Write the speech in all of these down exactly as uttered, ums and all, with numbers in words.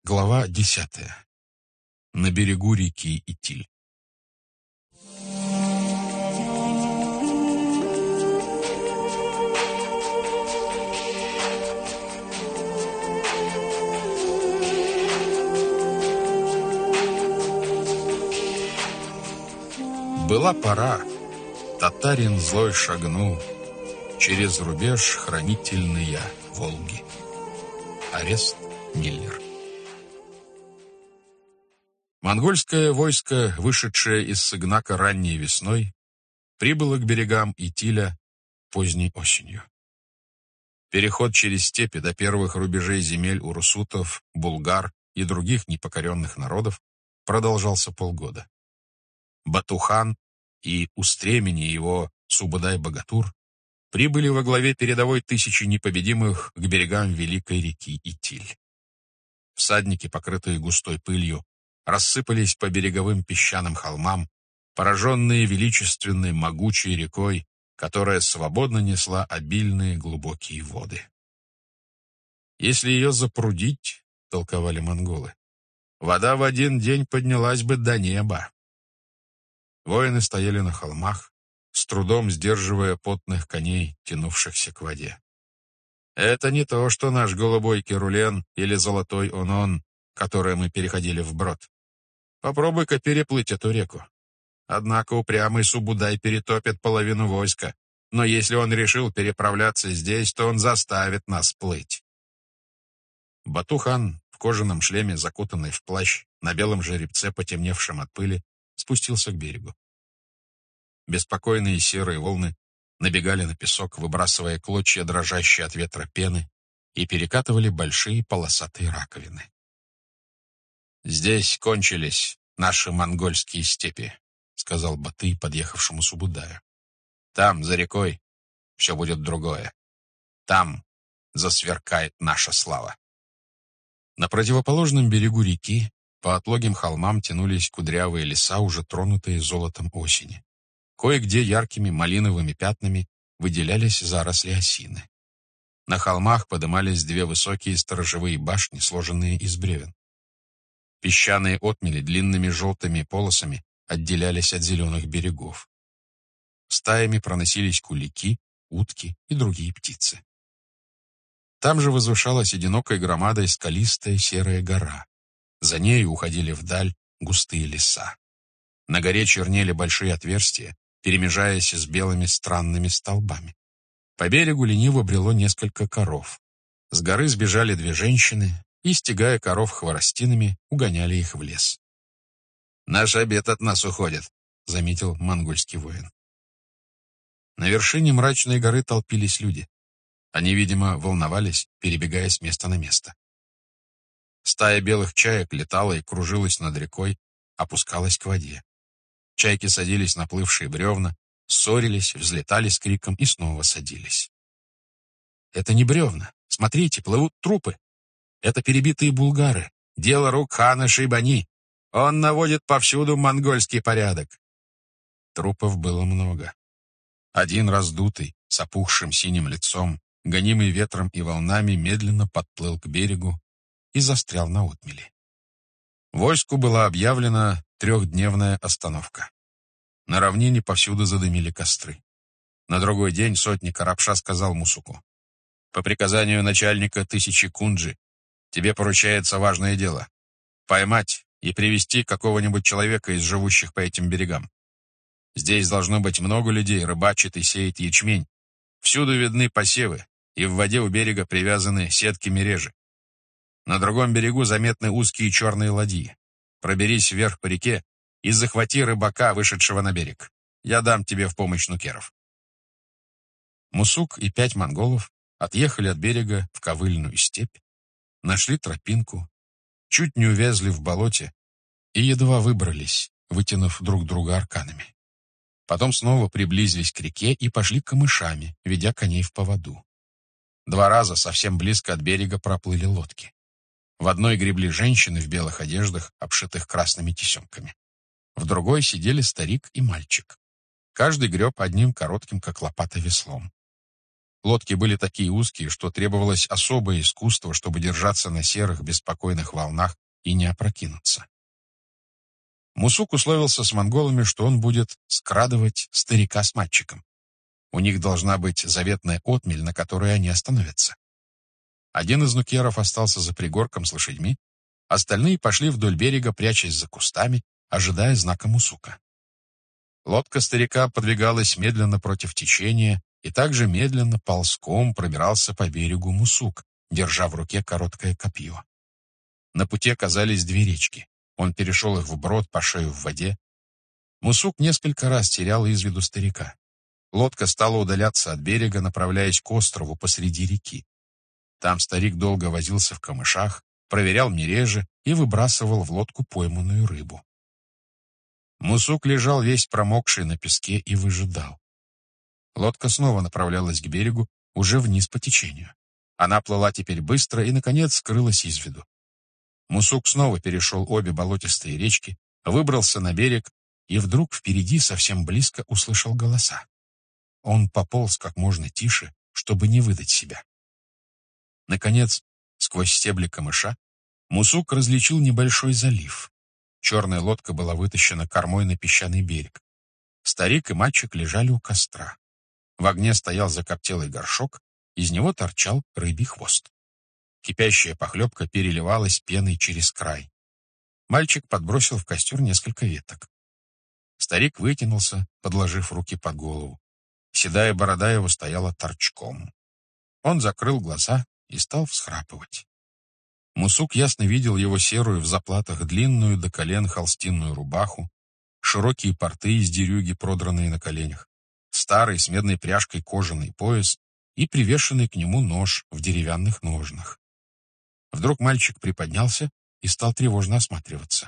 Глава десятая. На берегу реки Итиль. Была пора, татарин злой шагнул через рубеж хранительные Волги. Орест Миллер. Монгольское войско, вышедшее из Сыгнака ранней весной, прибыло к берегам Итиля поздней осенью. Переход через степи до первых рубежей земель урусутов, булгар и других непокоренных народов продолжался полгода. Батухан и устремени его Субадай-Богатур прибыли во главе передовой тысячи непобедимых к берегам великой реки Итиль. Всадники, покрытые густой пылью, рассыпались по береговым песчаным холмам, пораженные величественной могучей рекой, которая свободно несла обильные глубокие воды. «Если ее запрудить, — толковали монголы, — вода в один день поднялась бы до неба». Воины стояли на холмах, с трудом сдерживая потных коней, тянувшихся к воде. Это не то, что наш голубой Керулен или золотой Онон, которые мы переходили вброд. Попробуй-ка переплыть эту реку. Однако упрямый Субудай перетопит половину войска, но если он решил переправляться здесь, то он заставит нас плыть. Батухан в кожаном шлеме, закутанный в плащ, на белом жеребце, потемневшем от пыли, спустился к берегу. Беспокойные серые волны набегали на песок, выбрасывая клочья дрожащей от ветра пены, и перекатывали большие полосатые раковины. «Здесь кончились наши монгольские степи», — сказал Батый подъехавшему Субудаю. «Там, за рекой, все будет другое. Там засверкает наша слава». На противоположном берегу реки по отлогим холмам тянулись кудрявые леса, уже тронутые золотом осени. Кое-где яркими малиновыми пятнами выделялись заросли осины. На холмах подымались две высокие сторожевые башни, сложенные из бревен. Песчаные отмели длинными желтыми полосами отделялись от зеленых берегов. Стаями проносились кулики, утки и другие птицы. Там же возвышалась одинокой громадой скалистая серая гора. За нею уходили вдаль густые леса. На горе чернели большие отверстия, перемежаясь с белыми странными столбами. По берегу лениво брело несколько коров. С горы сбежали две женщины и, стягая коров хворостинами, угоняли их в лес. «Наш обед от нас уходит», — заметил монгольский воин. На вершине мрачной горы толпились люди. Они, видимо, волновались, перебегая с места на место. Стая белых чаек летала и кружилась над рекой, опускалась к воде. Чайки садились на плывшие бревна, ссорились, взлетали с криком и снова садились. «Это не бревна. Смотрите, плывут трупы. Это перебитые булгары. Дело рук хана Шейбани. Он наводит повсюду монгольский порядок». Трупов было много. Один раздутый, с опухшим синим лицом, гонимый ветром и волнами, медленно подплыл к берегу и застрял на отмели. Войску была объявлена трехдневная остановка. На равнине повсюду задымили костры. На другой день сотник Арабша сказал Мусуку: «По приказанию начальника тысячи Кунджи тебе поручается важное дело — поймать и привести какого-нибудь человека из живущих по этим берегам. Здесь должно быть много людей, рыбачит и сеет ячмень. Всюду видны посевы, и в воде у берега привязаны сетки мережи. На другом берегу заметны узкие черные ладьи. Проберись вверх по реке и захвати рыбака, вышедшего на берег. Я дам тебе в помощь нукеров». Мусук и пять монголов отъехали от берега в ковыльную степь, нашли тропинку, чуть не увязли в болоте и едва выбрались, вытянув друг друга арканами. Потом снова приблизились к реке и пошли камышами, ведя коней в поводу. Два раза совсем близко от берега проплыли лодки. В одной гребли женщины в белых одеждах, обшитых красными тесемками. В другой сидели старик и мальчик. Каждый греб одним коротким, как лопата, веслом. Лодки были такие узкие, что требовалось особое искусство, чтобы держаться на серых беспокойных волнах и не опрокинуться. Мусук условился с монголами, что он будет скрадывать старика с мальчиком. У них должна быть заветная отмель, на которой они остановятся. Один из нукеров остался за пригорком с лошадьми, остальные пошли вдоль берега, прячась за кустами, ожидая знака Мусука. Лодка старика подвигалась медленно против течения, и также медленно ползком пробирался по берегу Мусук, держа в руке короткое копье. На пути оказались две речки. Он перешел их вброд по шею в воде. Мусук несколько раз терял из виду старика. Лодка стала удаляться от берега, направляясь к острову посреди реки. Там старик долго возился в камышах, проверял мережи и выбрасывал в лодку пойманную рыбу. Мусук лежал весь промокший на песке и выжидал. Лодка снова направлялась к берегу, уже вниз по течению. Она плыла теперь быстро и, наконец, скрылась из виду. Мусук снова перешел обе болотистые речки, выбрался на берег и вдруг впереди совсем близко услышал голоса. Он пополз как можно тише, чтобы не выдать себя. Наконец, сквозь стебли камыша, Мусук различил небольшой залив. Черная лодка была вытащена кормой на песчаный берег. Старик и мальчик лежали у костра. В огне стоял закоптелый горшок, из него торчал рыбий хвост. Кипящая похлебка переливалась пеной через край. Мальчик подбросил в костер несколько веток. Старик вытянулся, подложив руки под голову. Седая борода его стояла торчком. Он закрыл глаза и стал всхрапывать. Мусук ясно видел его серую в заплатах длинную до колен холстинную рубаху, широкие порты из дерюги, продранные на коленях, старый с медной пряжкой кожаный пояс и привешенный к нему нож в деревянных ножнах. Вдруг мальчик приподнялся и стал тревожно осматриваться.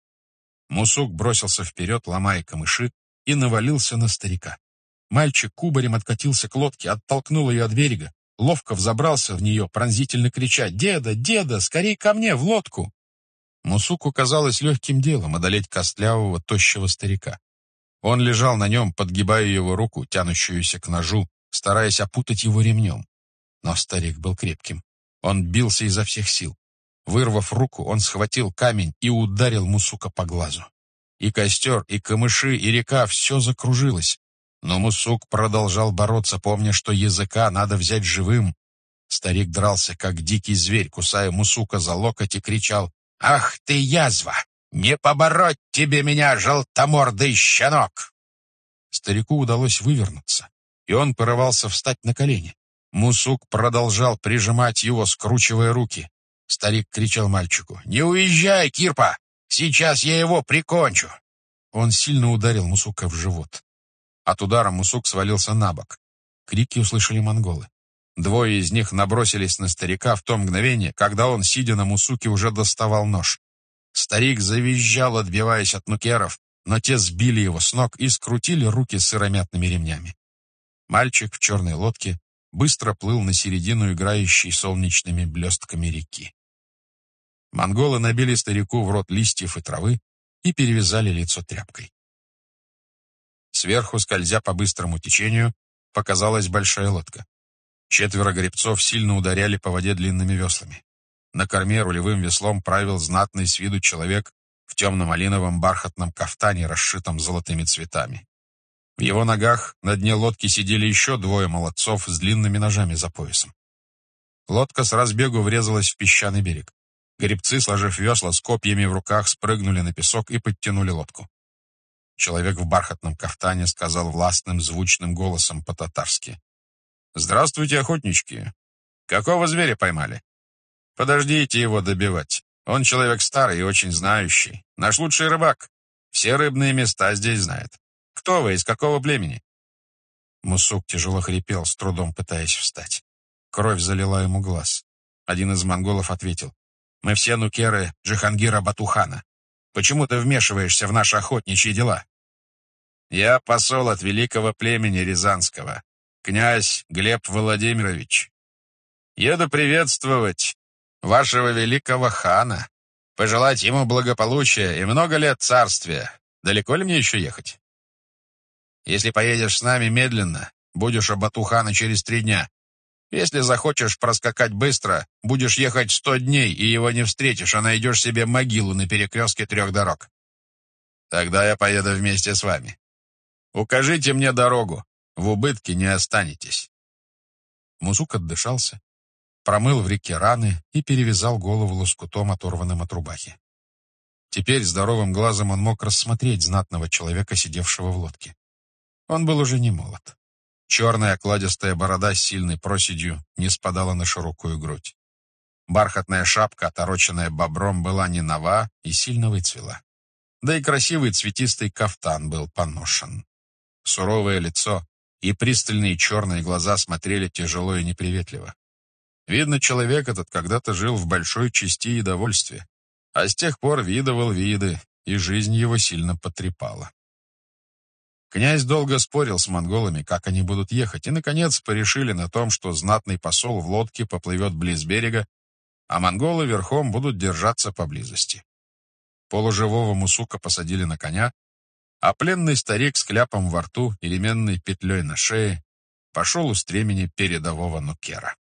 Мусук бросился вперед, ломая камыши, и навалился на старика. Мальчик кубарем откатился к лодке, оттолкнул ее от берега, ловко взобрался в нее, пронзительно крича: «Деда, деда, скорей ко мне, в лодку!» Мусуку казалось легким делом одолеть костлявого, тощего старика. Он лежал на нем, подгибая его руку, тянущуюся к ножу, стараясь опутать его ремнем. Но старик был крепким. Он бился изо всех сил. Вырвав руку, он схватил камень и ударил Мусука по глазу. И костер, и камыши, и река — все закружилось. Но Мусук продолжал бороться, помня, что языка надо взять живым. Старик дрался, как дикий зверь, кусая Мусука за локоть, и кричал: «Ах ты, язва! Не побороть тебе меня, желтомордый щенок!» Старику удалось вывернуться, и он порывался встать на колени. Мусук продолжал прижимать его, скручивая руки. Старик кричал мальчику: «Не уезжай, Кирпа! Сейчас я его прикончу!» Он сильно ударил Мусука в живот. От удара Мусук свалился на бок. Крики услышали монголы. Двое из них набросились на старика в то мгновение, когда он, сидя на Мусуке, уже доставал нож. Старик завизжал, отбиваясь от нукеров, но те сбили его с ног и скрутили руки сыромятными ремнями. Мальчик в черной лодке быстро плыл на середину играющей солнечными блестками реки. Монголы набили старику в рот листьев и травы и перевязали лицо тряпкой. Сверху, скользя по быстрому течению, показалась большая лодка. Четверо гребцов сильно ударяли по воде длинными веслами. На корме рулевым веслом правил знатный с виду человек в темно-малиновом бархатном кафтане, расшитом золотыми цветами. В его ногах на дне лодки сидели еще двое молодцов с длинными ножами за поясом. Лодка с разбегу врезалась в песчаный берег. Гребцы, сложив весла, с копьями в руках, спрыгнули на песок и подтянули лодку. Человек в бархатном кафтане сказал властным звучным голосом по-татарски: «Здравствуйте, охотнички! Какого зверя поймали? Подождите его добивать. Он человек старый и очень знающий. Наш лучший рыбак. Все рыбные места здесь знает. Кто вы, из какого племени?» Мусук тяжело хрипел, с трудом пытаясь встать. Кровь залила ему глаз. Один из монголов ответил: «Мы все нукеры Джихангира Батухана. Почему ты вмешиваешься в наши охотничьи дела?» «Я посол от великого племени Рязанского, князь Глеб Владимирович. Еду приветствовать вашего великого хана, пожелать ему благополучия и много лет царствия. Далеко ли мне еще ехать? Если поедешь с нами медленно, будешь у Батухана через три дня, Если захочешь проскакать быстро, будешь ехать сто дней, и его не встретишь, а найдешь себе могилу на перекрестке трех дорог. Тогда я поеду вместе с вами. Укажите мне дорогу, в убытке не останетесь». Музук отдышался, промыл в реке раны и перевязал голову лоскутом, оторванным от рубахи. Теперь здоровым глазом он мог рассмотреть знатного человека, сидевшего в лодке. Он был уже не молод. Черная окладистая борода с сильной проседью не спадала на широкую грудь. Бархатная шапка, отороченная бобром, была не нова и сильно выцвела. Да и красивый цветистый кафтан был поношен. Суровое лицо и пристальные черные глаза смотрели тяжело и неприветливо. Видно, человек этот когда-то жил в большой чести и довольстве, а с тех пор видывал виды, и жизнь его сильно потрепала. Князь долго спорил с монголами, как они будут ехать, и, наконец, порешили на том, что знатный посол в лодке поплывет близ берега, а монголы верхом будут держаться поблизости. Полуживого Мусука посадили на коня, а пленный старик с кляпом во рту и ременной петлей на шее пошел у стремени передового нукера.